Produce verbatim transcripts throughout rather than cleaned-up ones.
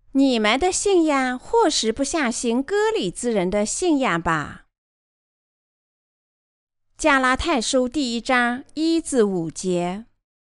你们的信仰或许不像行割礼之人的信仰吧。加拉太书第一章一至五节。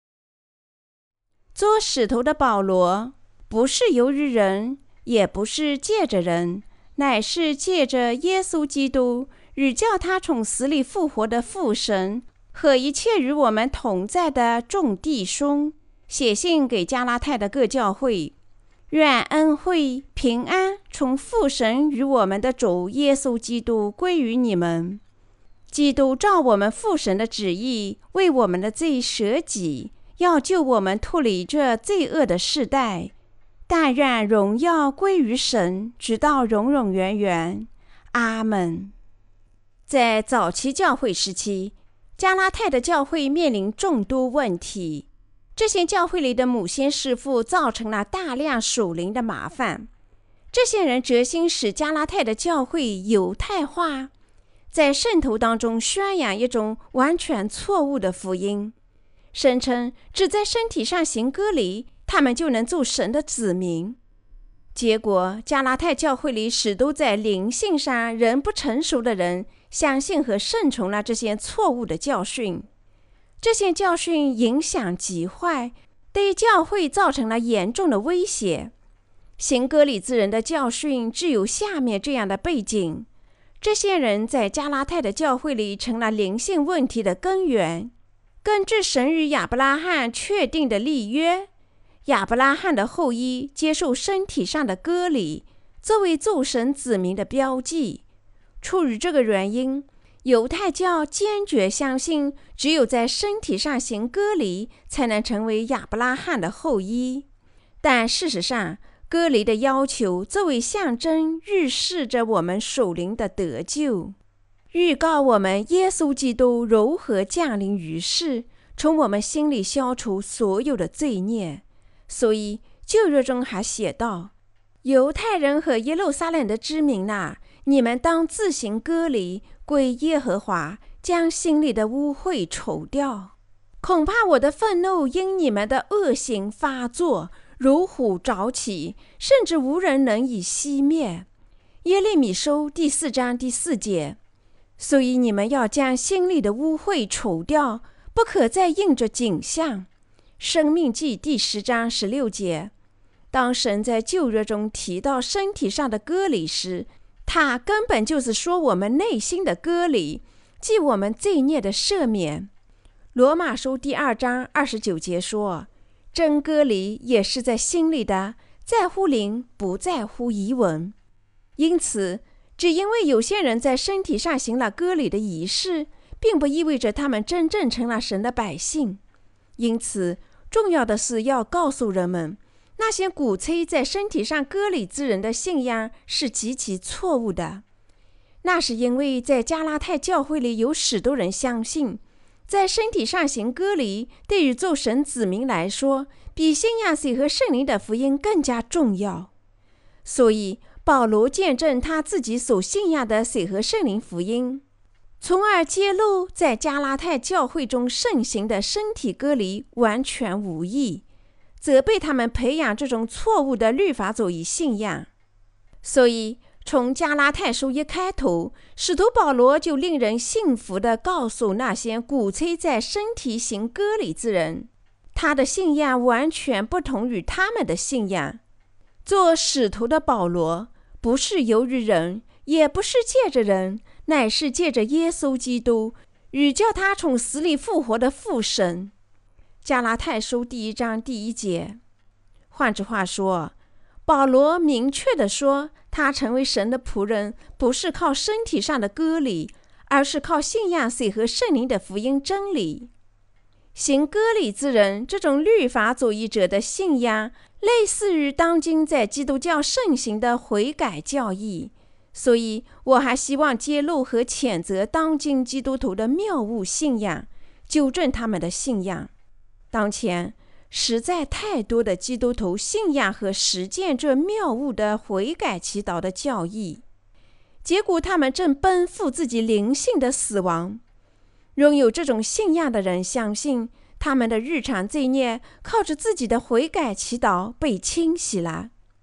做使徒的保罗，不是由于人，也不是借着人，乃是借着耶稣基督与叫他从死里复活的父神和一切与我们同在的众弟兄，写信给加拉太的各教会，愿恩惠平安从父神与我们的主耶稣基督归于你们。基督照我们父神的旨意，为我们的罪舍己，要救我们脱离这罪恶的世代。但愿荣耀归于神，直到永永远远。阿们。在早期教会时期，加拉太的教会面临众多问题，这些教会里的母先师傅造成了大量属灵的麻烦。这些人决心使加拉太的教会犹太化，在圣徒当中宣扬一种完全错误的福音，声称只在身体上行割礼，他们就能做神的子民。结果加拉太教会里许多在灵性上仍不成熟的人相信和顺从了这些错误的教训。这些教训影响极坏，对教会造成了严重的威胁。行割礼之人的教训具有下面这样的背景：这些人在加拉太的教会里成了灵性问题的根源。根据神与亚伯拉罕确定的立约，亚伯拉罕的后裔接受身体上的割礼，作为做神子民的标记。出于这个原因，犹太教坚决相信，只有在身体上行割礼，才能成为亚伯拉罕的后裔。但事实上，割礼的要求作为象征，预示着我们属灵的得救，预告我们耶稣基督如何降临于世，从我们心里消除所有的罪孽。所以旧约中还写道：犹太人和耶路撒冷的居民哪，你们当自行割礼，归耶和华，将心里的污秽除掉。恐怕我的愤怒因你们的恶行发作，如虎爪起，甚至无人能以熄灭。耶利米书第四章第四节。所以你们要将心里的污秽除掉，不可再印着景象。申命记第十章十六节。当神在旧约中提到身体上的割礼时，他根本就是说我们内心的割礼，即我们罪孽的赦免。罗马书第二章二十九节说，真割礼也是在心里的，在乎灵，不在乎仪文。因此只因为有些人在身体上行了割礼的仪式，并不意味着他们真正成了神的百姓。因此重要的是要告诉人们，那些鼓吹在身体上割礼之人的信仰是极其错误的。那是因为在加拉太教会里有许多人相信，在身体上行割礼对于做神子民来说，比信仰水和圣灵的福音更加重要。所以保罗见证他自己所信仰的水和圣灵福音，从而揭露在加拉太教会中盛行的身体割礼完全无益，责备他们培养这种错误的律法主义信仰。所以从加拉太书一开头，使徒保罗就令人信服地告诉那些鼓吹在身体行割礼之人，他的信仰完全不同于他们的信仰。做使徒的保罗，不是由于人，也不是借着人，乃是借着耶稣基督与叫他从死里复活的父神。加拉太书第一章第一节。换句话说，保罗明确地说，他成为神的仆人，不是靠身体上的割礼，而是靠信仰水和圣灵的福音真理。行割礼之人这种律法主义者的信仰，类似于当今在基督教盛行的悔改教义。所以我还希望揭露和谴责当今基督徒的谬误信仰，纠正他们的信仰。当前实在太多的基督徒信仰和实践这谬误的悔改祈祷的教义，结果他们正奔赴自己灵性的死亡。拥有这种信仰的人相信，他们的日常罪孽靠着自己的悔改祈祷被清洗了。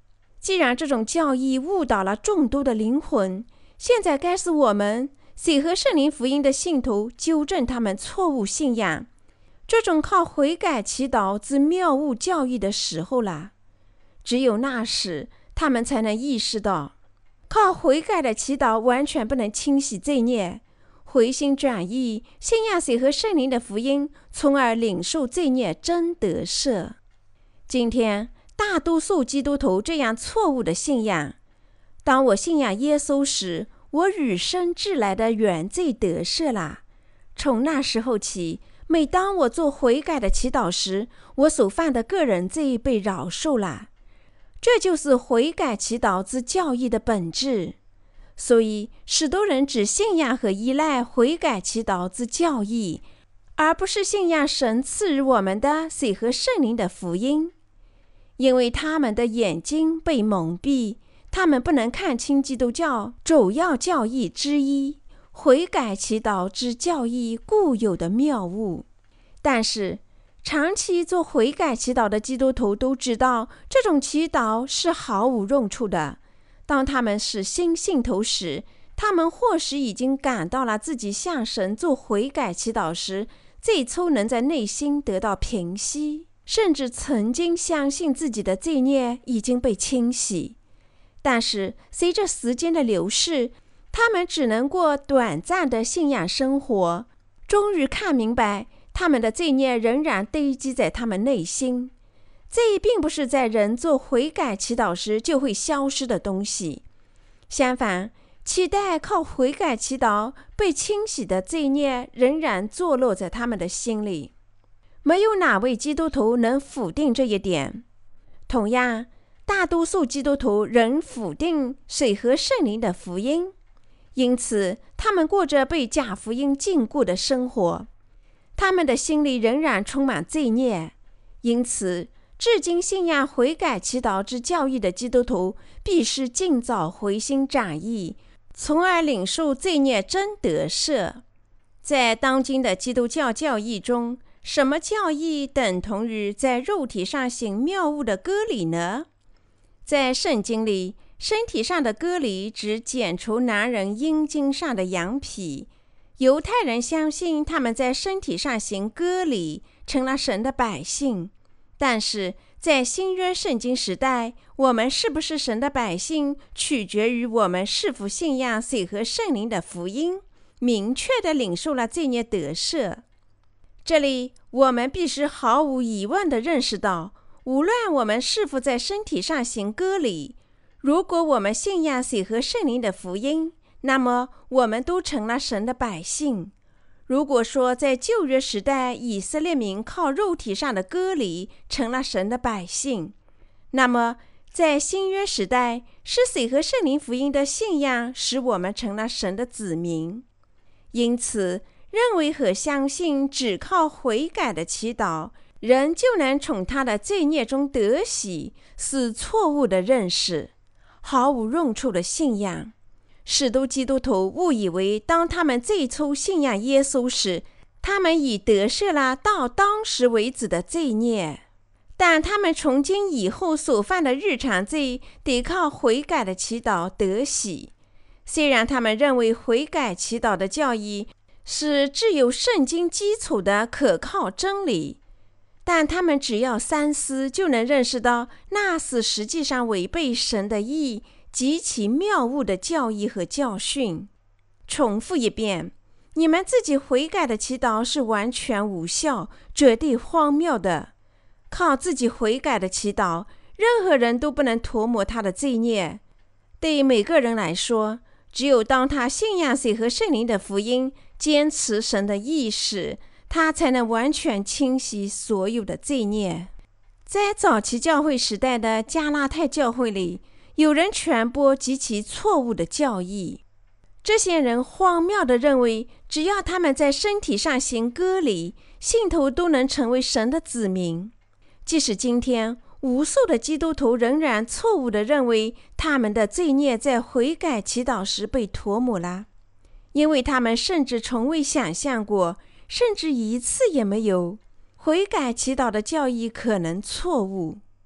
既然这种教义误导了众多的灵魂，现在该是我们随和圣灵福音的信徒纠正他们错误信仰，这种靠悔改祈祷之谬误教义的时候了。只有那时，他们才能意识到，靠悔改的祈祷完全不能清洗罪孽，回心转意，信仰随和圣灵的福音，从而领受罪孽真得赦。今天大多数基督徒这样错误的信仰，当我信仰耶稣时，我与生俱来的原罪得赦了。从那时候起，每当我做悔改的祈祷时，我所犯的个人罪被饶恕了。这就是悔改祈祷之教义的本质。所以许多人只信仰和依赖悔改祈祷之教义，而不是信仰神赐予我们的水和圣灵的福音。因为他们的眼睛被蒙蔽，他们不能看清基督教主要教义之一悔改祈祷之教义固有的谬误。但是长期做悔改祈祷的基督徒都知道，这种祈祷是毫无用处的。当他们是新信徒时，他们或许已经感到了自己向神做悔改祈祷时，最初能在内心得到平息，甚至曾经相信自己的罪孽已经被清洗。但是随着时间的流逝，他们只能过短暂的信仰生活，终于看明白他们的罪孽仍然堆积在他们内心。这并不是在人做悔改祈祷时就会消失的东西，相反，期待靠悔改祈祷被清洗的罪孽仍然坐落在他们的心里。没有哪位基督徒能否定这一点。同样，大多数基督徒仍否定水和圣灵的福音，因此他们过着被假福音禁锢的生活，他们的心里仍然充满罪孽。因此至今信仰悔改祈祷之教义的基督徒必须尽早回心转意，从而领受罪孽真得赦。在当今的基督教教义中，什么教义等同于在肉体上行谬误的割礼呢？在圣经里，身体上的割礼指剪除男人阴茎上的羊皮。犹太人相信他们在身体上行割礼，成了神的百姓。但是在新约圣经时代，我们是不是神的百姓，取决于我们是否信仰水和圣灵的福音，明确地领受了罪孽得赦。这里我们必须毫无疑问地认识到，无论我们是否在身体上行割礼，如果我们信仰水和圣灵的福音，那么我们都成了神的百姓。如果说在旧约时代以色列民靠肉体上的割礼成了神的百姓，那么在新约时代是水和圣灵福音的信仰使我们成了神的子民。因此认为和相信只靠悔改的祈祷人就能从他的罪孽中得洗是错误的认识，毫无用处的信仰。许多基督徒误以为当他们最初信仰耶稣时，他们已得赦了到当时为止的罪孽，但他们从今以后所犯的日常罪得靠悔改的祈祷得洗。虽然他们认为悔改祈祷的教义是具有圣经基础的可靠真理，但他们只要三思就能认识到那是实际上违背神的意极其谬误的教义和教训。重复一遍，你们自己悔改的祈祷是完全无效，绝对荒谬的。靠自己悔改的祈祷，任何人都不能涂抹他的罪孽。对每个人来说，只有当他信仰水和圣灵的福音，坚持神的意识，他才能完全清洗所有的罪孽。在早期教会时代的加拉太教会里，有人传播极其错误的教义。这些人荒谬地认为，只要他们在身体上行割礼，信徒都能成为神的子民。即使今天无数的基督徒仍然错误地认为他们的罪孽在悔改祈祷时被涂抹了，因为他们甚至从未想象过，甚至一次也没有，悔改祈祷的教义可能错误。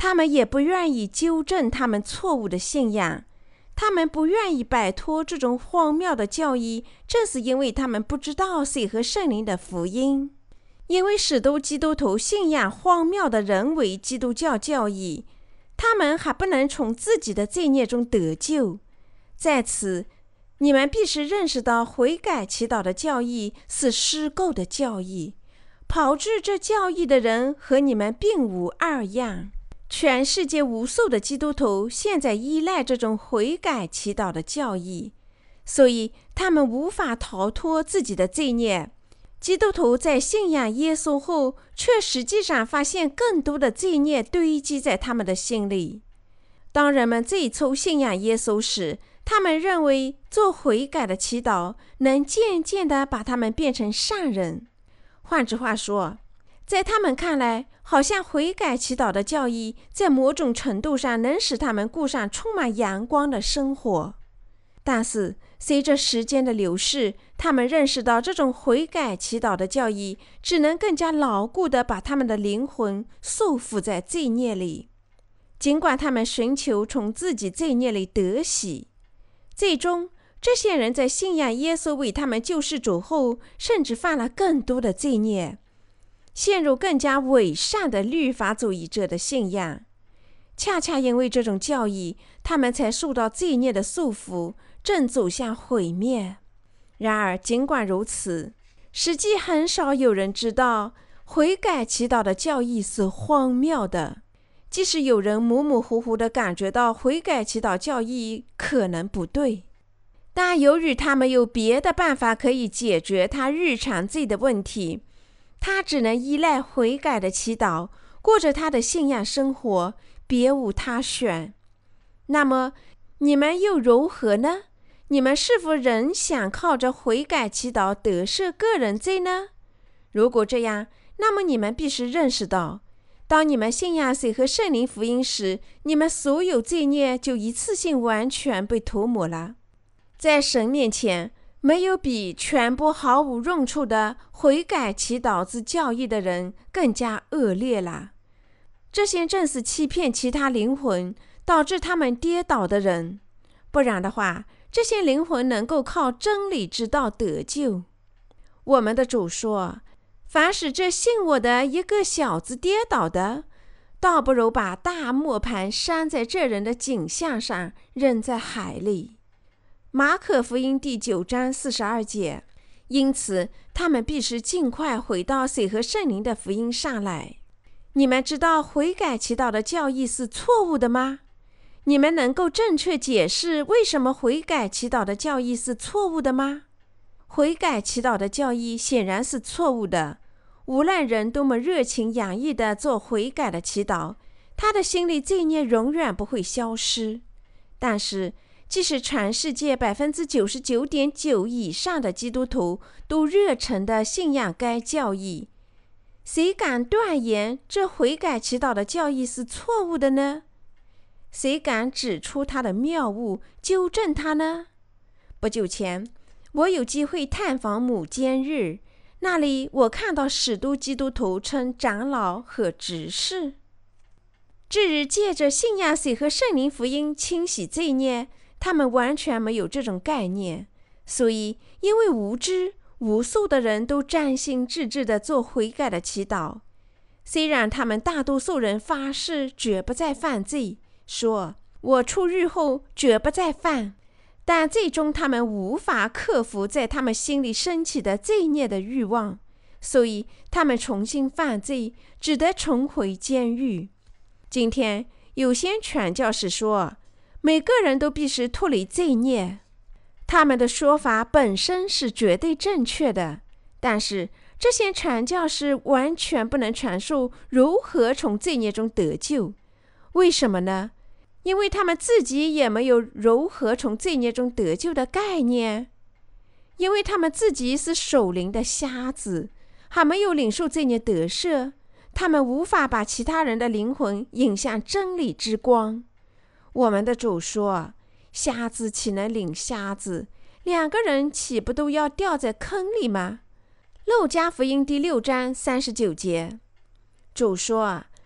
他们也不愿意纠正他们错误的信仰。他们不愿意摆脱这种荒谬的教义，正是因为他们不知道水和圣灵的福音。因为许多基督徒信仰荒谬的人为基督教教义，他们还不能从自己的罪孽中得救。在此，你们必须认识到悔改祈祷的教义是虚构的教义，炮制这教义的人和你们并无二样。全世界无数的基督徒现在依赖这种悔改祈祷的教义，所以他们无法逃脱自己的罪孽。基督徒在信仰耶稣后，却实际上发现更多的罪孽堆积在他们的心里。当人们最初信仰耶稣时，他们认为做悔改的祈祷能渐渐地把他们变成善人。换句话说，在他们看来，好像悔改祈祷的教义在某种程度上能使他们过上充满阳光的生活。但是随着时间的流逝，他们认识到这种悔改祈祷的教义只能更加牢固地把他们的灵魂束缚在罪孽里。尽管他们寻求从自己罪孽里得洗，最终这些人在信仰耶稣为他们救世主后，甚至犯了更多的罪孽，陷入更加伪善的律法主义者的信仰。恰恰因为这种教义，他们才受到罪孽的束缚，正走向毁灭。然而尽管如此，实际很少有人知道悔改祈祷的教义是荒谬的。即使有人模模糊糊地感觉到悔改祈祷教义可能不对，但由于他没有别的办法可以解决他日常罪的问题，他只能依赖悔改的祈祷，过着他的信仰生活，别无他选。那么你们又如何呢？你们是否仍想靠着悔改祈祷得赦个人罪呢？如果这样，那么你们必须认识到，当你们信仰水和圣灵福音时，你们所有罪孽就一次性完全被涂抹了。在神面前，没有比传播毫无用处的悔改祈祷之教义的人更加恶劣了。这些正是欺骗其他灵魂，导致他们跌倒的人。不然的话，这些灵魂能够靠真理之道得救。我们的主说，凡使这信我的一个小子跌倒的，倒不如把大磨盘拴在这人的颈项上，扔在海里。马可福音第九章四十二节。因此他们必须尽快回到水和圣灵的福音上来。你们知道悔改祈祷的教义是错误的吗？你们能够正确解释为什么悔改祈祷的教义是错误的吗？悔改祈祷的教义显然是错误的。无论人多么热情洋溢地做悔改的祈祷，他的心里罪孽永远不会消失。但是即使全世界 百分之九十九点九 以上的基督徒都热诚地信仰该教义，谁敢断言这悔改祈祷的教义是错误的呢？谁敢指出它的谬误，纠正它呢？不久前，我有机会探访母监日，那里我看到许多基督徒称长老和执事。至于借着信仰水和圣灵福音清洗罪孽，他们完全没有这种概念。所以因为无知，无数的人都专心致志地做悔改的祈祷。虽然他们大多数人发誓绝不再犯罪，说我出狱后绝不再犯，但最终他们无法克服在他们心里升起的罪孽的欲望，所以他们重新犯罪，只得重回监狱。今天有些传教士说，每个人都必须脱离罪孽。他们的说法本身是绝对正确的，但是这些传教士完全不能阐述如何从罪孽中得救。为什么呢？因为他们自己也没有如何从罪孽中得救的概念。因为他们自己是属灵的瞎子，还没有领受罪孽得赦，他们无法把其他人的灵魂引向真理之光。我们的主说，瞎子岂能领瞎子？两个人岂不都要掉在坑里吗？路加福音第六章三十九节。主说，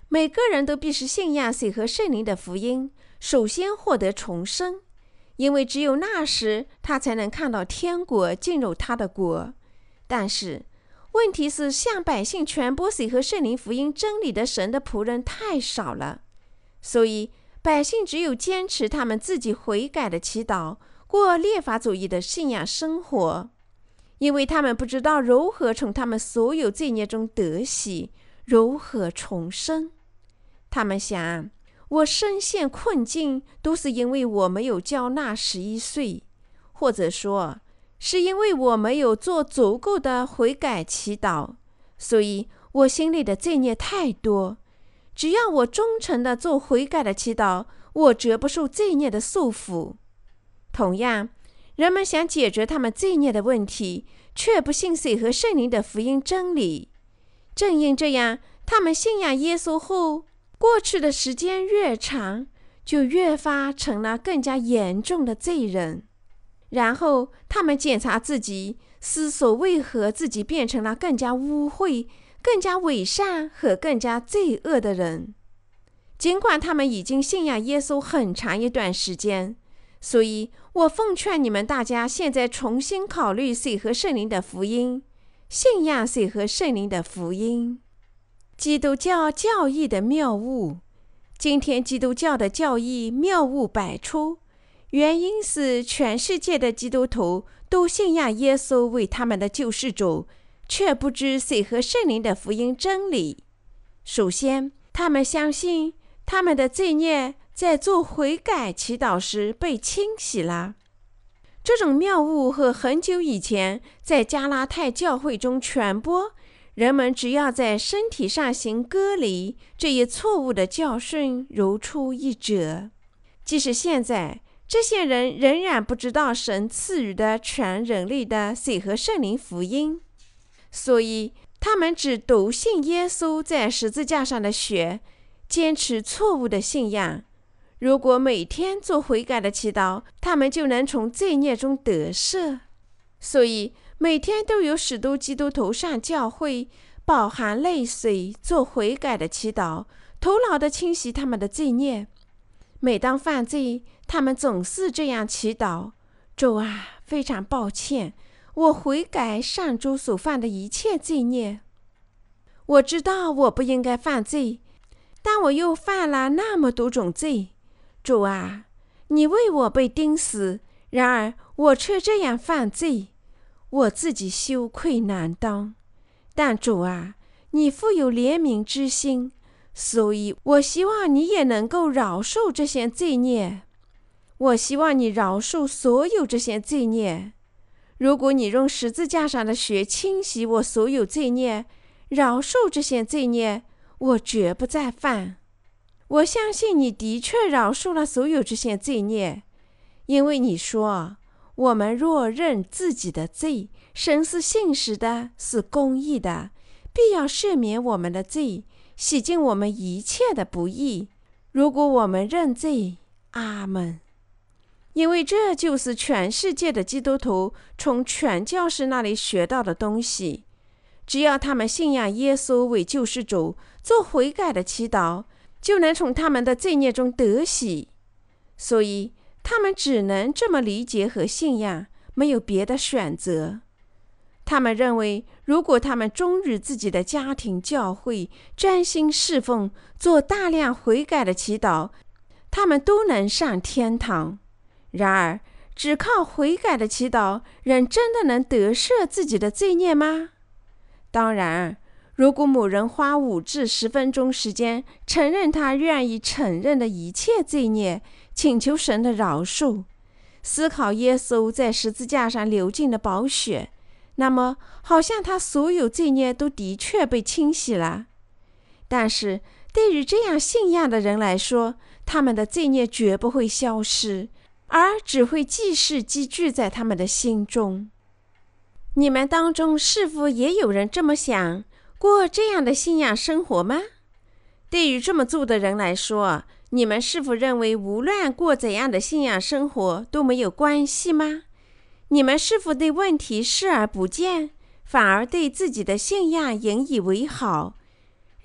每个人都必须信仰水和圣灵的福音，首先获得重生，因为只有那时他才能看到天国，进入他的国。但是问题是，向百姓传播水和圣灵福音真理的神的仆人太少了，所以百姓只有坚持他们自己悔改的祈祷，过律法主义的信仰生活，因为他们不知道如何从他们所有罪孽中得洗，如何重生。他们想，我深陷困境都是因为我没有交纳十一岁，或者说是因为我没有做足够的悔改祈祷，所以我心里的罪孽太多。只要我忠诚地做悔改的祈祷，我绝不受罪孽的束缚。同样，人们想解决他们罪孽的问题，却不信水和圣灵的福音真理。正因这样，他们信仰耶稣后，过去的时间越长，就越发成了更加严重的罪人。然后他们检查自己，思索为何自己变成了更加污秽、更加伪善和更加罪恶的人。尽管他们已经信仰耶稣很长一段时间，所以我奉劝你们大家现在重新考虑水和圣灵的福音，信仰水和圣灵的福音。基督教教义的谬误。今天基督教的教义谬误百出，原因是全世界的基督徒都信仰耶稣为他们的救世主，却不知水和圣灵的福音真理。首先，他们相信他们的罪孽在做悔改祈祷时被清洗了。这种谬误和很久以前在加拉太教会中传播，人们只要在身体上行割礼这一错误的教训如出一辙。即使现在，这些人仍然不知道神赐予的全人类的水和圣灵福音，所以他们只笃信耶稣在十字架上的血，坚持错误的信仰。如果每天做悔改的祈祷，他们就能从罪孽中得赦。所以每天都有许多基督徒上教会，饱含泪水做悔改的祈祷，徒劳地清洗他们的罪孽。每当犯罪，他们总是这样祈祷：主啊，非常抱歉，我悔改上周所犯的一切罪孽。我知道我不应该犯罪，但我又犯了那么多种罪。主啊，你为我被钉死，然而我却这样犯罪，我自己羞愧难当。但主啊，你富有怜悯之心，所以我希望你也能够饶恕这些罪孽。我希望你饶恕所有这些罪孽。如果你用十字架上的血清洗我所有罪孽，饶恕这些罪孽，我绝不再犯。我相信你的确饶恕了所有这些罪孽，因为你说，我们若认自己的罪，神是信实的，是公义的，必要赦免我们的罪，洗净我们一切的不义。如果我们认罪，阿们。因为这就是全世界的基督徒从传教士那里学到的东西。只要他们信仰耶稣为救世主，做悔改的祈祷，就能从他们的罪孽中得洗。所以他们只能这么理解和信仰，没有别的选择。他们认为，如果他们忠于自己的家庭教会，专心侍奉，做大量悔改的祈祷，他们都能上天堂。然而，只靠悔改的祈祷，人真的能得赦自己的罪孽吗？当然，如果某人花五至十分钟时间承认他愿意承认的一切罪孽，请求神的饶恕，思考耶稣在十字架上流尽的宝血，那么好像他所有罪孽都的确被清洗了。但是对于这样信仰的人来说，他们的罪孽绝不会消失，而只会继续积聚在他们的心中。你们当中是否也有人这么想，过这样的信仰生活吗？对于这么做的人来说，你们是否认为无论过怎样的信仰生活都没有关系吗？你们是否对问题视而不见，反而对自己的信仰引以为豪，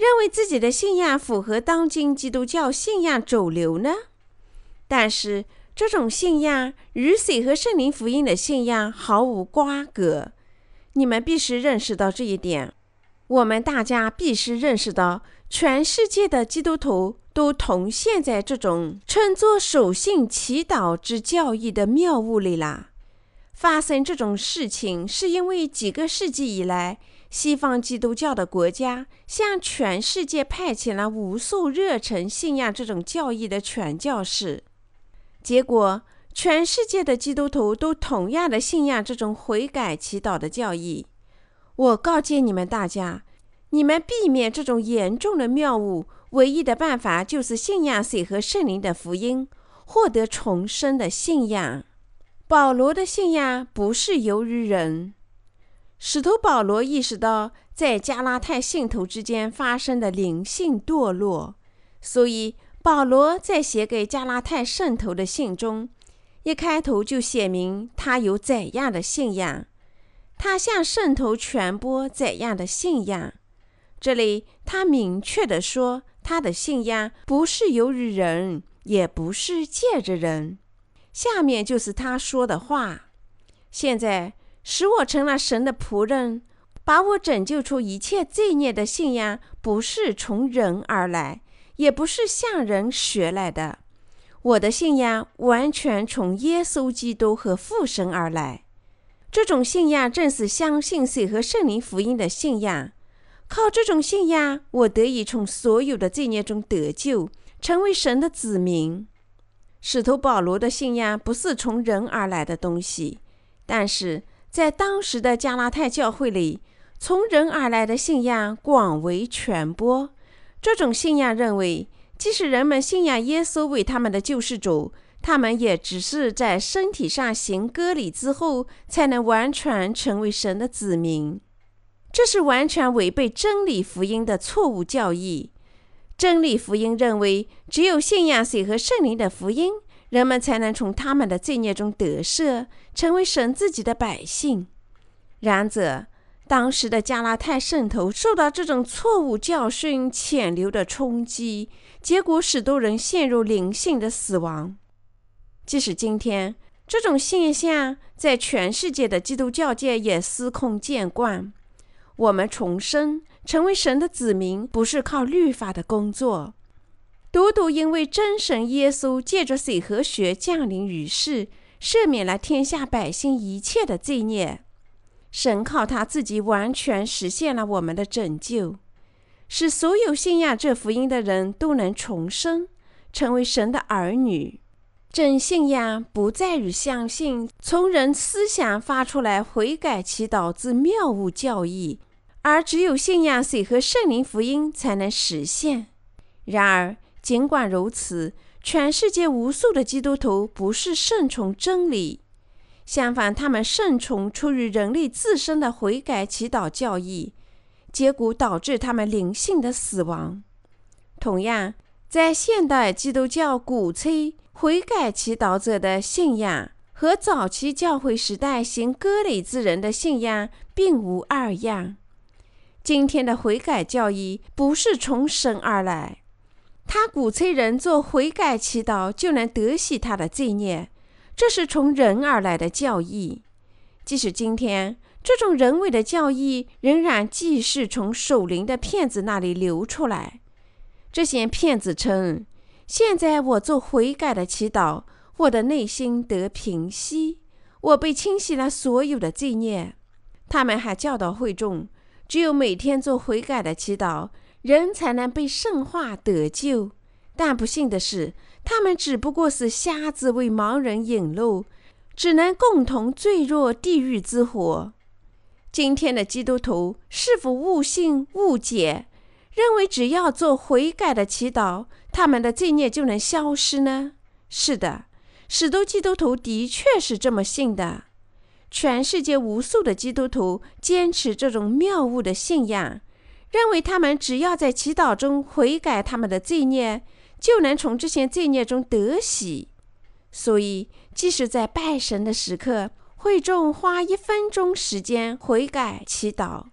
认为自己的信仰符合当今基督教信仰主流呢？但是这种信仰与水和圣灵福音的信仰毫无瓜葛。你们必须认识到这一点。我们大家必须认识到，全世界的基督徒都同陷在这种称作守信祈祷之教义的谬误里啦。发生这种事情是因为几个世纪以来，西方基督教的国家向全世界派遣了无数热忱信仰这种教义的传教士，结果全世界的基督徒都同样的信仰这种悔改祈祷的教义。我告诫你们大家，你们避免这种严重的谬误，唯一的办法就是信仰水和圣灵的福音，获得重生的信仰。保罗的信仰不是由于人。使徒保罗意识到在加拉太信徒之间发生的灵性堕落，所以保罗在写给加拉太圣徒的信中，一开头就写明他有怎样的信仰，他向圣徒传播怎样的信仰。这里他明确地说，他的信仰不是由于人，也不是借着人。下面就是他说的话：现在使我成了神的仆人，把我拯救出一切罪孽的信仰，不是从人而来，也不是向人学来的。我的信仰完全从耶稣基督和父神而来。这种信仰正是相信水和圣灵福音的信仰。靠这种信仰，我得以从所有的罪孽中得救，成为神的子民。使徒保罗的信仰不是从人而来的东西，但是在当时的加拉太教会里，从人而来的信仰广为传播。这种信仰认为，即使人们信仰耶稣为他们的救世主，他们也只是在身体上行割礼之后，才能完全成为神的子民。这是完全违背真理福音的错误教义。真理福音认为，只有信仰水和圣灵的福音，人们才能从他们的罪孽中得赦，成为神自己的百姓。然则当时的加拉太圣徒受到这种错误教训潜流的冲击，结果使多人陷入灵性的死亡。即使今天，这种现象在全世界的基督教界也司空见惯。我们重生成为神的子民，不是靠律法的工作，独独因为真神耶稣借着水和血降临于世，赦免了天下百姓一切的罪孽。神靠他自己完全实现了我们的拯救，使所有信仰这福音的人都能重生，成为神的儿女。真信仰不在于相信从人思想发出来悔改祈祷之谬误教义，而只有信仰水和圣灵福音才能实现。然而尽管如此，全世界无数的基督徒不是顺从真理，相反，他们顺从出于人类自身的悔改祈祷教义，结果导致他们灵性的死亡。同样，在现代基督教鼓吹悔改祈祷者的信仰和早期教会时代行割礼之人的信仰并无二样。今天的悔改教义不是从神而来，他鼓吹人做悔改祈祷就能得洗他的罪孽，这是从人而来的教义。即使今天，这种人为的教义仍然继续从属灵的骗子那里流出来。这些骗子称，现在我做悔改的祈祷，我的内心得平息，我被清洗了所有的罪孽。他们还教导会众，只有每天做悔改的祈祷，人才能被圣化得救。但不幸的是，他们只不过是瞎子为盲人引路，只能共同坠入地狱之火。今天的基督徒是否误信误解，认为只要做悔改的祈祷，他们的罪孽就能消失呢？是的，许多基督徒的确是这么信的。全世界无数的基督徒坚持这种谬误的信仰，认为他们只要在祈祷中悔改他们的罪孽，就能从这些罪孽中得洗。所以即使在拜神的时刻，会众花一分钟时间悔改祈祷，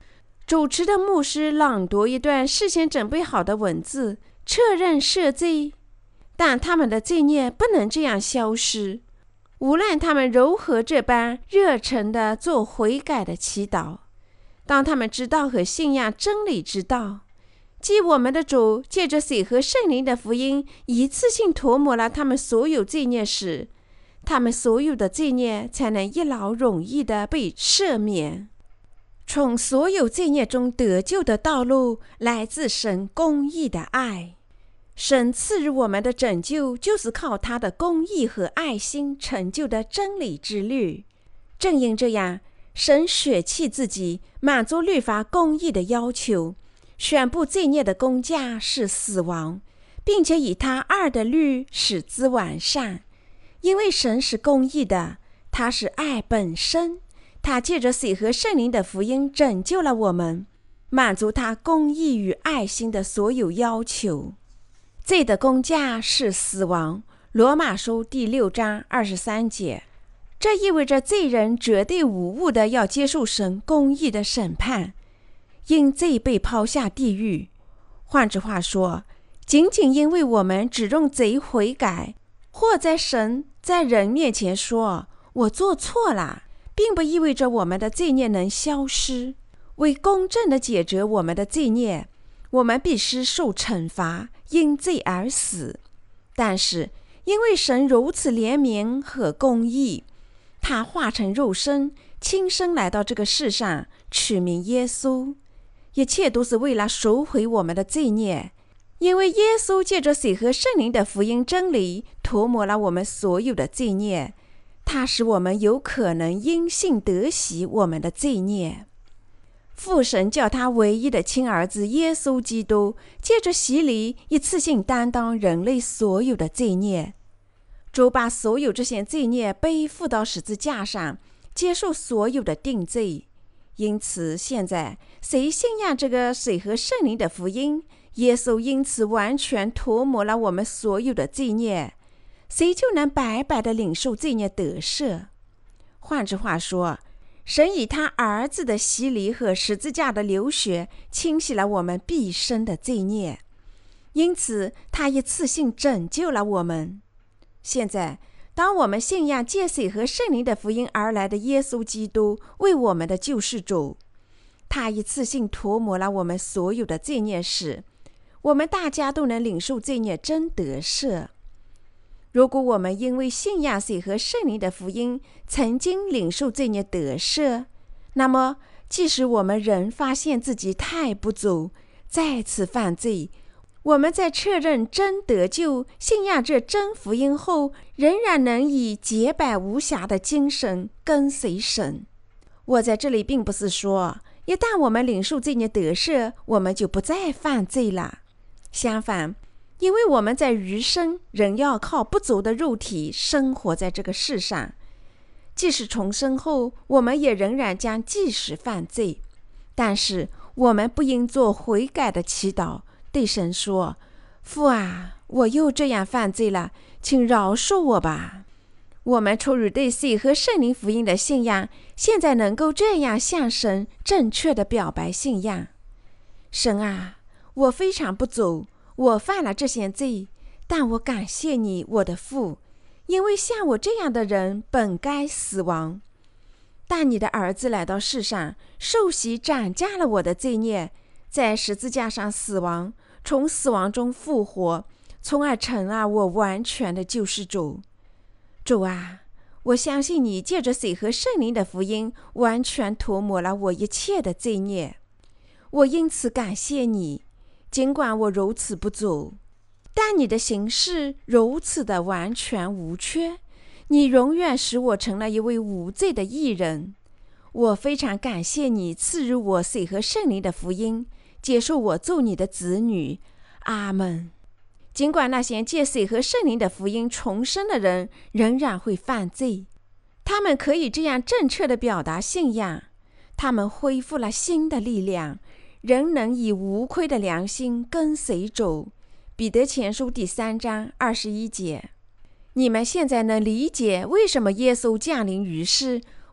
主持的牧师朗读一段事先准备好的文字，确认赦罪，但他们的罪孽不能这样消失，无论他们如何这般热诚地做悔改的祈祷。当他们知道和信仰真理之道，即我们的主借着水和圣灵的福音一次性涂抹了他们所有罪孽时，他们所有的罪孽才能一劳永逸地被赦免。从所有罪孽中得救的道路来自神公义的爱。神赐予我们的拯救，就是靠他的公义和爱心成就的真理之律。正因这样，神舍弃自己，满足律法公义的要求，宣布罪孽的工价是死亡，并且以他二的律使之完善。因为神是公义的，他是爱本身，他借着水和圣灵的福音拯救了我们，满足他公义与爱心的所有要求。罪的工价是死亡，罗马书第六章二十三节。这意味着罪人绝对无误的要接受神公义的审判，因罪被抛下地狱。换句话说，仅仅因为我们只用贼悔改，或在神在人面前说我做错了，并不意味着我们的罪孽能消失。为公正地解决我们的罪孽，我们必须受惩罚，因罪而死。但是因为神如此怜悯和公义，他化成肉身，亲身来到这个世上，取名耶稣。一切都是为了赎回我们的罪孽，因为耶稣借着水和圣灵的福音真理涂抹了我们所有的罪孽，他使我们有可能因信得洗我们的罪孽。父神叫他唯一的亲儿子耶稣基督借着洗礼一次性担当人类所有的罪孽。主把所有这些罪孽背负到十字架上，接受所有的定罪。因此现在谁信仰这个水和圣灵的福音，耶稣因此完全涂抹了我们所有的罪孽，谁就能白白地领受罪孽得赦。换句话说，神以他儿子的洗礼和十字架的流血清洗了我们毕生的罪孽，因此他一次性拯救了我们。现在当我们信仰借水和圣灵的福音而来的耶稣基督为我们的救世主，他一次性涂抹了我们所有的罪孽时，我们大家都能领受罪孽真得赦。如果我们因为信仰水和圣灵的福音曾经领受罪孽得赦，那么即使我们仍发现自己太不足，再次犯罪，我们在确认真得救、信仰这真福音后，仍然能以洁白无瑕的精神跟随神。我在这里并不是说，一旦我们领受罪孽得赦，我们就不再犯罪了。相反，因为我们在余生仍要靠不足的肉体生活在这个世上，即使重生后，我们也仍然将继续犯罪。但是我们不应做悔改的祈祷，对神说：父啊，我又这样犯罪了，请饶恕我吧。我们出于对水和圣灵福音的信仰，现在能够这样向神正确地表白信仰。神啊，我非常不足，我犯了这些罪，但我感谢你，我的父，因为像我这样的人本该死亡。但你的儿子来到世上，受洗斩价了我的罪孽，在十字架上死亡，从死亡中复活，从而成了我完全的救世主。主啊，我相信你借着水和圣灵的福音完全涂抹了我一切的罪孽，我因此感谢你。尽管我如此不足，但你的行事如此的完全无缺，你永远使我成了一位无罪的义人。我非常感谢你赐予我水和圣灵的福音，接受我做你的子女。阿们。尽管那些借水和圣灵的福音重生的人仍然会犯罪，他们可以这样正确地表达信仰，他们恢复了新的力量，仍能以无愧的良心跟随主。彼得前书第三章二十一节。你们现在能理解为什么耶稣降临于世，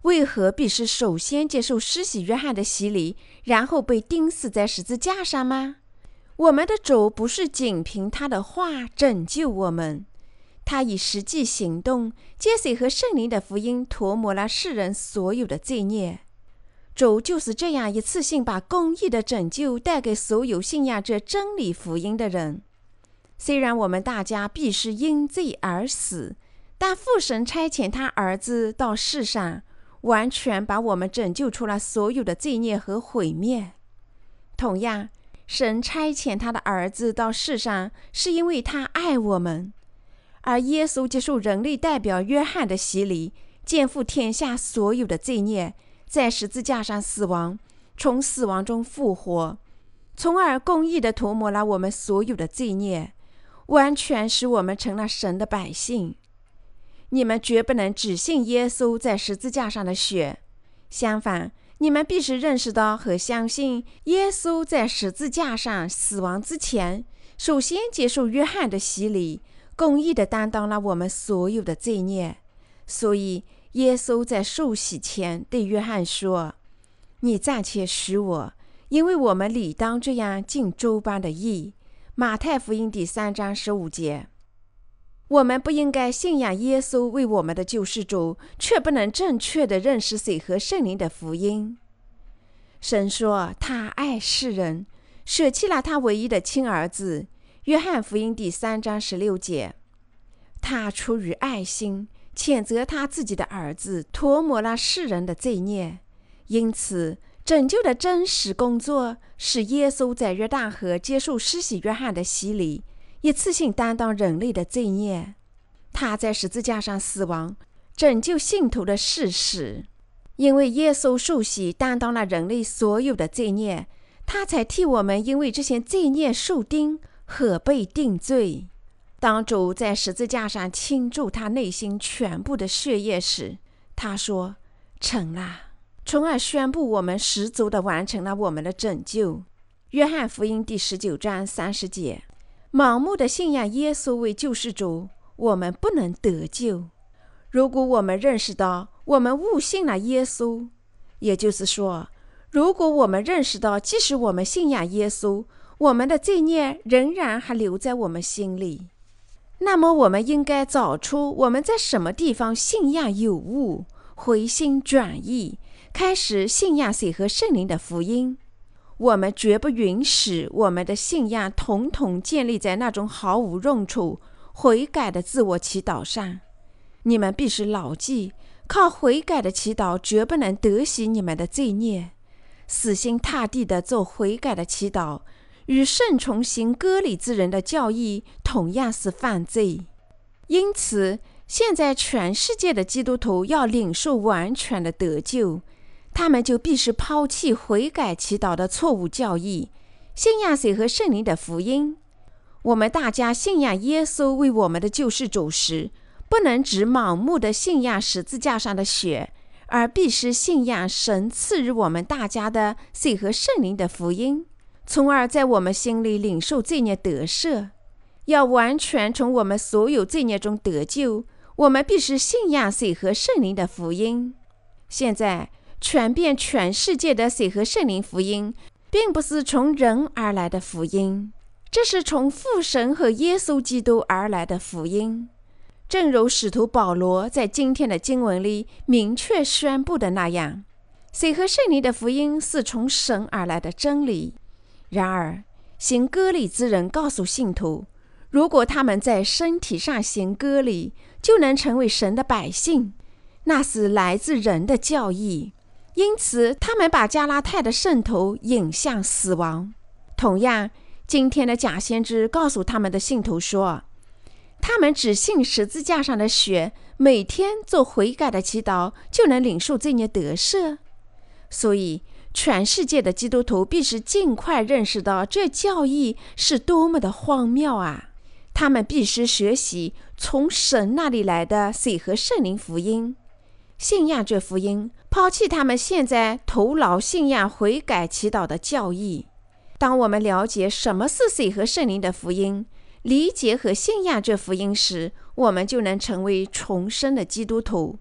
为何必须首先接受施洗约翰的洗礼，然后被钉死在十字架上吗？我们的主不是仅凭他的话拯救我们，他以实际行动借水和圣灵的福音涂抹了世人所有的罪孽。主就是这样一次性把公义的拯救带给所有信仰这真理福音的人。虽然我们大家必是因罪而死，但父神差遣他儿子到世上，完全把我们拯救出了所有的罪孽和毁灭。同样，神差遣他的儿子到世上，是因为他爱我们。而耶稣接受人类代表约翰的洗礼，肩负天下所有的罪孽，在十字架上死亡，从死亡中复活，从而公义地涂抹了我们所有的罪孽，完全使我们成了神的百姓。你们绝不能只信耶稣在十字架上的血，相反，你们必须认识到和相信耶稣在十字架上死亡之前，首先接受约翰的洗礼，公义地担当了我们所有的罪孽。所以耶稣在受洗前对约翰说：你暂且许我，因为我们理当这样尽周般的义。马太福音第三章十五节。我们不应该信仰耶稣为我们的救世主，却不能正确地认识水和圣灵的福音。神说他爱世人，舍弃了他唯一的亲儿子。约翰福音第三章十六节。他出于爱心谴责他自己的儿子，涂抹了世人的罪孽。因此拯救的真实工作是耶稣在约旦河接受施洗约翰的洗礼，一次性担当人类的罪孽。他在十字架上死亡，拯救信徒的事实。因为耶稣受洗担当了人类所有的罪孽，他才替我们因为这些罪孽受钉和被定罪。当主在十字架上倾注他内心全部的血液时，他说成了，从而宣布我们十足地完成了我们的拯救。约翰福音第十九章三十节。盲目的信仰耶稣为救世主，我们不能得救。如果我们认识到我们误信了耶稣，也就是说，如果我们认识到即使我们信仰耶稣，我们的罪孽仍然还留在我们心里，那么我们应该找出我们在什么地方信仰有误，回心转意，开始信仰水和圣灵的福音。我们绝不允许我们的信仰统统建立在那种毫无用处、悔改的自我祈祷上。你们必须牢记，靠悔改的祈祷绝不能得洗你们的罪孽。死心塌地地做悔改的祈祷，与顺从行割礼之人的教义同样是犯罪。因此，现在全世界的基督徒要领受完全的得救，他们就必须抛弃悔改祈祷的错误教义，信仰水和圣灵的福音。我们大家信仰耶稣为我们的救世主时，不能只盲目的信仰十字架上的血，而必须信仰神赐予我们大家的水和圣灵的福音，从而在我们心里领受罪孽得赦。要完全从我们所有罪孽中得救，我们必须信仰水和圣灵的福音。现在传遍全世界的水和圣灵福音，并不是从人而来的福音，这是从父神和耶稣基督而来的福音。正如使徒保罗在今天的经文里明确宣布的那样，水和圣灵的福音是从神而来的真理。然而，行割礼之人告诉信徒，如果他们在身体上行割礼，就能成为神的百姓，那是来自人的教义。因此，他们把加拉太的圣徒引向死亡。同样，今天的假先知告诉他们的信徒说，他们只信十字架上的血，每天做悔改的祈祷，就能领受罪孽得赦。所以，全世界的基督徒必须尽快认识到这教义是多么的荒谬啊！他们必须学习从神那里来的水和圣灵福音，信仰这福音，抛弃他们现在徒劳信仰悔改祈祷的教义。当我们了解什么是水和圣灵的福音，理解和信仰这福音时，我们就能成为重生的基督徒。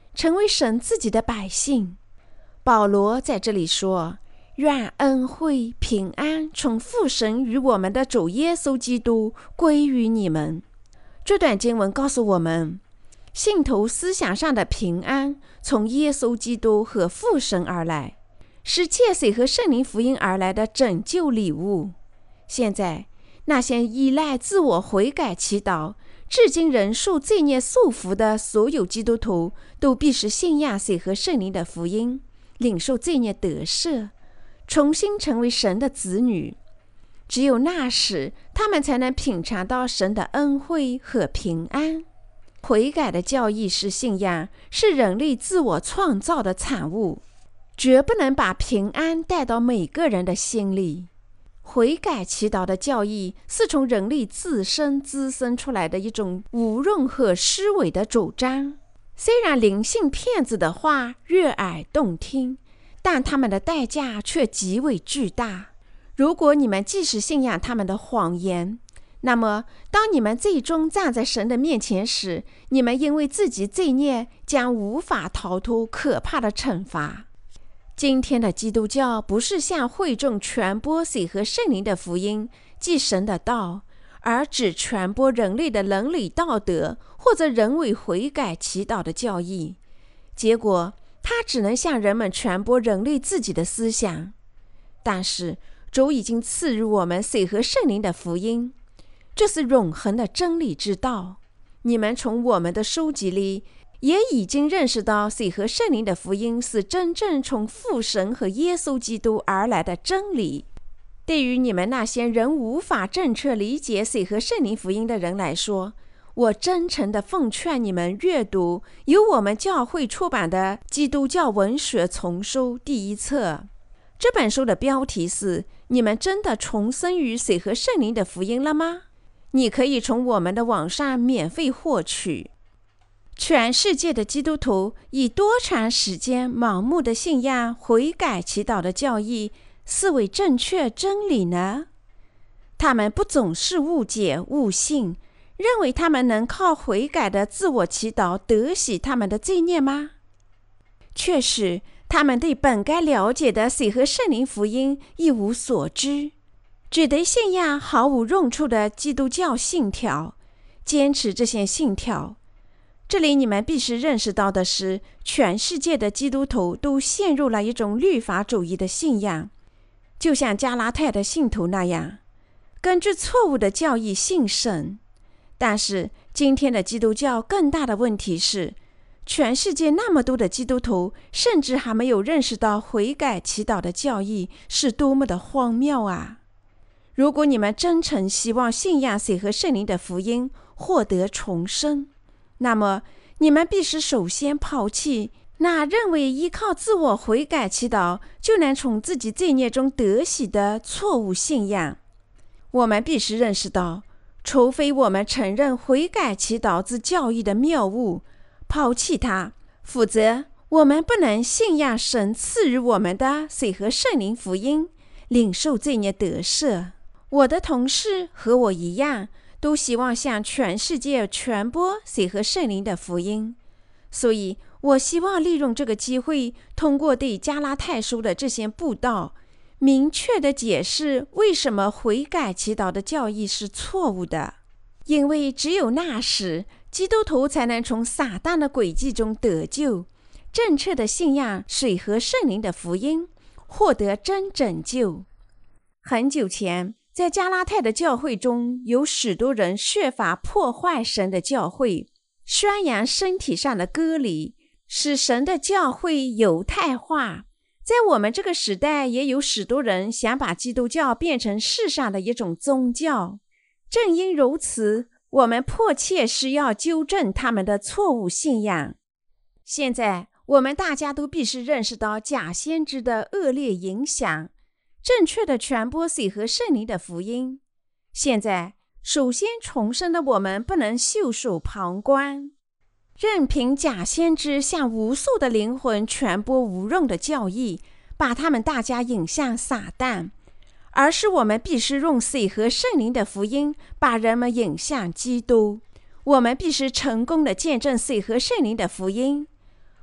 成为神自己的百姓。保罗在这里说，愿恩惠平安从父神与我们的主耶稣基督归于你们。这段经文告诉我们，信徒思想上的平安从耶稣基督和父神而来，是借水和圣灵福音而来的拯救礼物。现在那些依赖自我悔改祈祷至今仍受罪孽束缚的所有基督徒，都必须信仰水和圣灵的福音，领受罪孽得赦，重新成为神的子女。只有那时，他们才能品尝到神的恩惠和平安。悔改的教义是信仰，是人类自我创造的产物，绝不能把平安带到每个人的心里。悔改祈祷的教义是从人类自身滋生出来的一种无用和虚伪的主张。虽然灵性骗子的话悦耳动听，但他们的代价却极为巨大。如果你们即使信仰他们的谎言，那么当你们最终站在神的面前时，你们因为自己罪孽将无法逃脱可怕的惩罚。今天的基督教不是向会众传播水和圣灵的福音，即神的道，而只传播人类的伦理道德或者人为悔改祈祷的教义。结果它只能向人们传播人类自己的思想。但是主已经赐予我们水和圣灵的福音，这是永恒的真理之道。你们从我们的书籍里也已经认识到，水和圣灵的福音是真正从父神和耶稣基督而来的真理。对于你们那些仍无法正确理解水和圣灵福音的人来说，我真诚地奉劝你们阅读由我们教会出版的《基督教文学丛书》第一册。这本书的标题是：你们真的重生于水和圣灵的福音了吗？你可以从我们的网上免费获取。全世界的基督徒以多长时间盲目的信仰悔改祈祷的教义视为正确真理呢？他们不总是误解误信，认为他们能靠悔改的自我祈祷得洗他们的罪孽吗？确实，他们对本该了解的水和圣灵福音一无所知，只对信仰毫无用处的基督教信条，坚持这些信条。这里你们必须认识到的是，全世界的基督徒都陷入了一种律法主义的信仰，就像加拉太的信徒那样，根据错误的教义信神。但是今天的基督教更大的问题是，全世界那么多的基督徒甚至还没有认识到悔改祈祷的教义是多么的荒谬啊！如果你们真诚希望信仰水和圣灵的福音获得重生，那么你们必须首先抛弃那认为依靠自我悔改祈祷就能从自己罪孽中得洗的错误信仰。我们必须认识到，除非我们承认悔改祈祷之教义的谬误，抛弃它，否则我们不能信仰神赐予我们的水和圣灵福音，领受罪孽得赦。我的同事和我一样，都希望向全世界传播水和圣灵的福音，所以我希望利用这个机会，通过对加拉太书的这些布道，明确地解释为什么悔改祈祷的教义是错误的。因为只有那时，基督徒才能从撒旦的诡计中得救，正确的信仰水和圣灵的福音，获得真拯救。很久前，在加拉太的教会中，有许多人设法破坏神的教会，宣扬身体上的割礼，使神的教会犹太化。在我们这个时代，也有许多人想把基督教变成世上的一种宗教。正因如此，我们迫切需要纠正他们的错误信仰。现在，我们大家都必须认识到假先知的恶劣影响，正确的传播水和圣灵的福音。现在，首先重生的我们不能袖手旁观，任凭假先知向无数的灵魂传播无用的教义，把他们大家引向撒旦，而是我们必须用水和圣灵的福音把人们引向基督。我们必须成功地见证水和圣灵的福音。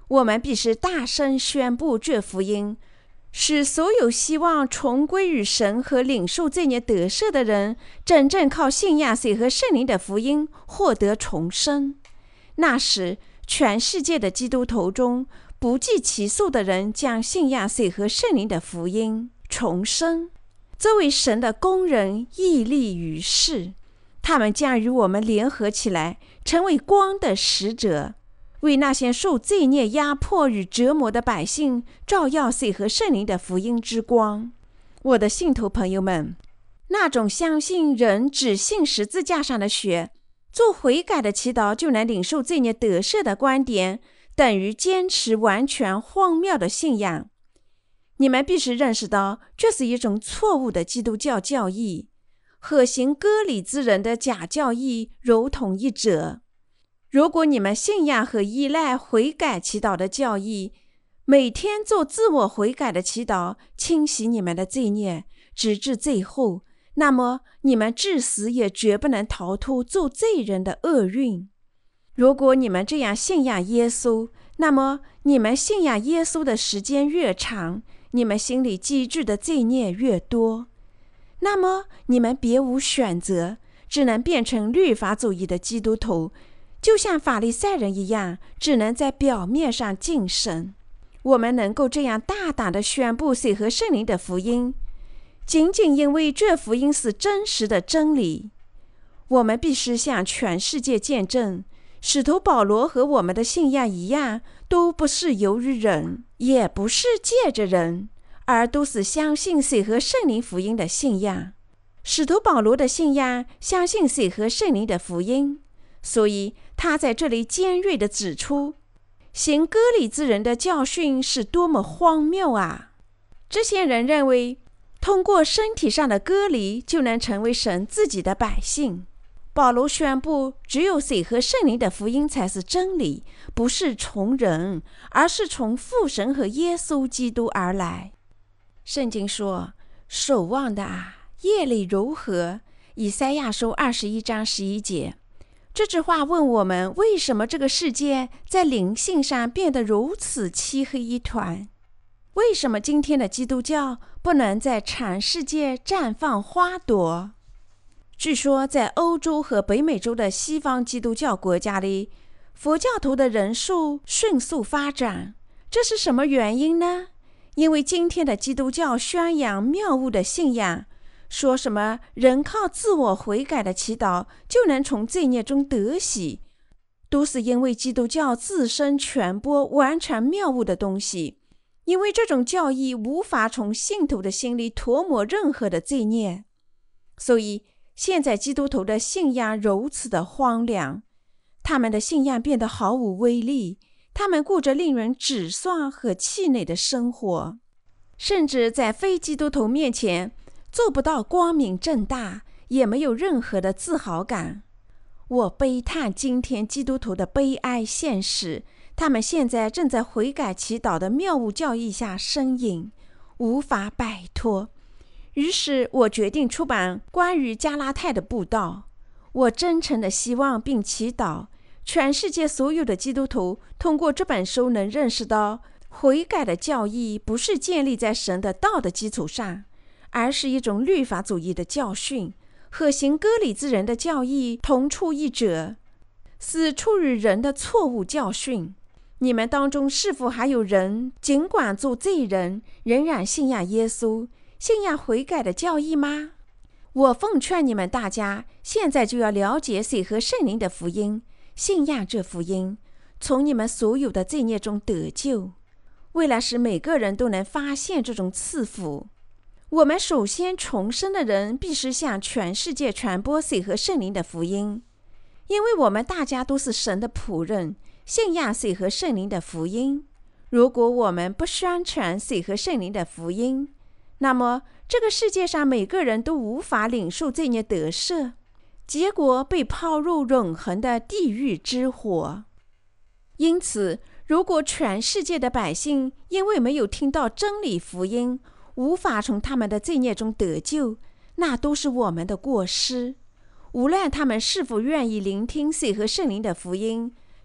我们必须大声宣布这福音，使所有希望重归于神和领受罪孽得赦的人，真正靠信仰水和圣灵的福音获得重生。那时，全世界的基督徒中不计其数的人将信仰水和圣灵的福音重生，作为神的工人屹立于世。他们将与我们联合起来，成为光的使者，为那些受罪孽压迫与折磨的百姓照耀水和圣灵的福音之光。我的信徒朋友们，那种相信人只信十字架上的血，做悔改的祈祷就能领受罪孽得赦的观点，等于坚持完全荒谬的信仰。你们必须认识到，这是一种错误的基督教教义，和行割礼之人的假教义如同一者。如果你们信仰和依赖悔改祈祷的教义，每天做自我悔改的祈祷，清洗你们的罪孽，直至最后，那么你们至死也绝不能逃脱做罪人的厄运。如果你们这样信仰耶稣，那么你们信仰耶稣的时间越长，你们心里积聚的罪孽越多，那么你们别无选择，只能变成律法主义的基督徒，就像法利赛人一样，只能在表面上敬神。我们能够这样大胆地宣布水和圣灵的福音，仅仅因为这福音是真实的真理。我们必须向全世界见证，使徒保罗和我们的信仰一样，都不是由于人，也不是借着人，而都是相信水和圣灵福音的信仰。使徒保罗的信仰相信水和圣灵的福音，所以他在这里尖锐地指出，行割礼之人的教训是多么荒谬啊！这些人认为，通过身体上的割礼就能成为神自己的百姓。保罗宣布，只有水和圣灵的福音才是真理，不是从人，而是从父神和耶稣基督而来。圣经说，守望的啊，夜里如何？以赛亚书二十一章十一节。这句话问我们，为什么这个世界在灵性上变得如此漆黑一团？为什么今天的基督教不能在全世界绽放花朵？据说在欧洲和北美洲的西方基督教国家里，佛教徒的人数迅速发展。这是什么原因呢？因为今天的基督教宣扬谬误的信仰，说什么人靠自我悔改的祈祷就能从罪孽中得洗，都是因为基督教自身传播完全谬误的东西，因为这种教义无法从信徒的心里涂抹任何的罪孽。所以现在基督徒的信仰如此的荒凉，他们的信仰变得毫无威力，他们过着令人沮丧和气馁的生活，甚至在非基督徒面前做不到光明正大，也没有任何的自豪感。我悲叹今天基督徒的悲哀现实，他们现在正在悔改祈祷的谬误教义下呻吟，无法摆脱。于是我决定出版关于加拉太的布道。我真诚地希望并祈祷，全世界所有的基督徒通过这本书能认识到，悔改的教义不是建立在神的道的基础上，而是一种律法主义的教训，和行割礼之人的教义同出一辙，是出于人的错误教训。你们当中是否还有人尽管做罪人，仍然信仰耶稣，信仰悔改的教义吗？我奉劝你们大家，现在就要了解水和圣灵的福音，信仰这福音，从你们所有的罪孽中得救。为了使每个人都能发现这种赐福，我们首先重生的人必须向全世界传播水和圣灵的福音，因为我们大家都是神的仆人，信仰水和圣灵的福音。如果我们不宣传水和圣灵的福音，那么这个世界上每个人都无法领受罪孽得赦，结果被抛入永恒的地狱之火。因此，如果全世界的百姓因为没有听到真理福音，无法从他们的罪孽中得救，那都是我们的过失。无论他们是否愿意聆听水和圣灵的福音，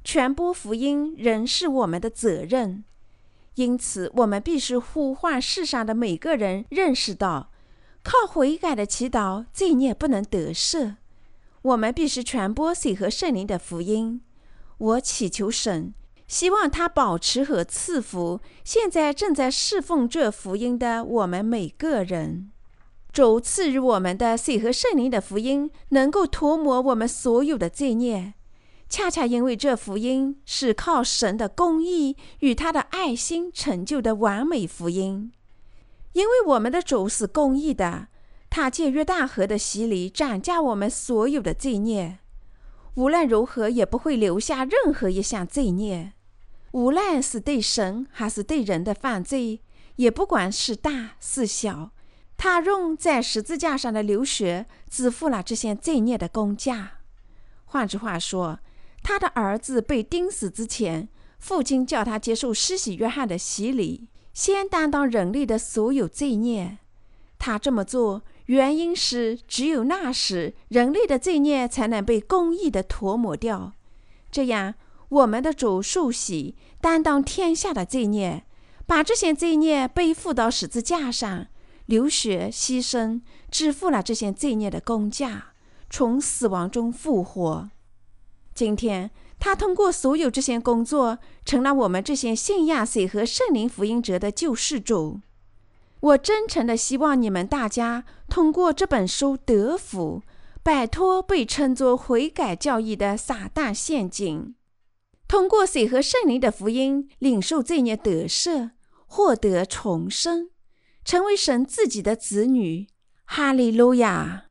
传播福音仍是我们的责任。因此，我们必须呼唤世上的每个人认识到，靠悔改的祈祷，罪孽不能得赦。我们必须传播水和圣灵的福音。我祈求神，希望他保持和赐福现在正在侍奉这福音的我们每个人。主赐予我们的水和圣灵的福音能够涂抹我们所有的罪孽，恰恰因为这福音是靠神的公义与他的爱心成就的完美福音。因为我们的主是公义的，他借约旦河的洗礼斩价我们所有的罪孽，无论如何也不会留下任何一项罪孽，无论是对神还是对人的犯罪，也不管是大是小，他用在十字架上的流血支付了这些罪孽的公价。换句话说，他的儿子被钉死之前，父亲叫他接受施洗约翰的洗礼，先担当人类的所有罪孽。他这么做原因是只有那时人类的罪孽才能被公义的涂抹掉，这样我们的主受洗，担当天下的罪孽，把这些罪孽背负到十字架上，流血牺牲，支付了这些罪孽的公价，从死亡中复活。今天他通过所有这些工作，成了我们这些信仰水和圣灵福音者的救世主。我真诚地希望你们大家通过这本书得福，摆脱被称作悔改教义的撒旦陷阱，通过水和圣灵的福音领受罪孽得赦，获得重生，成为神自己的子女。哈利路亚。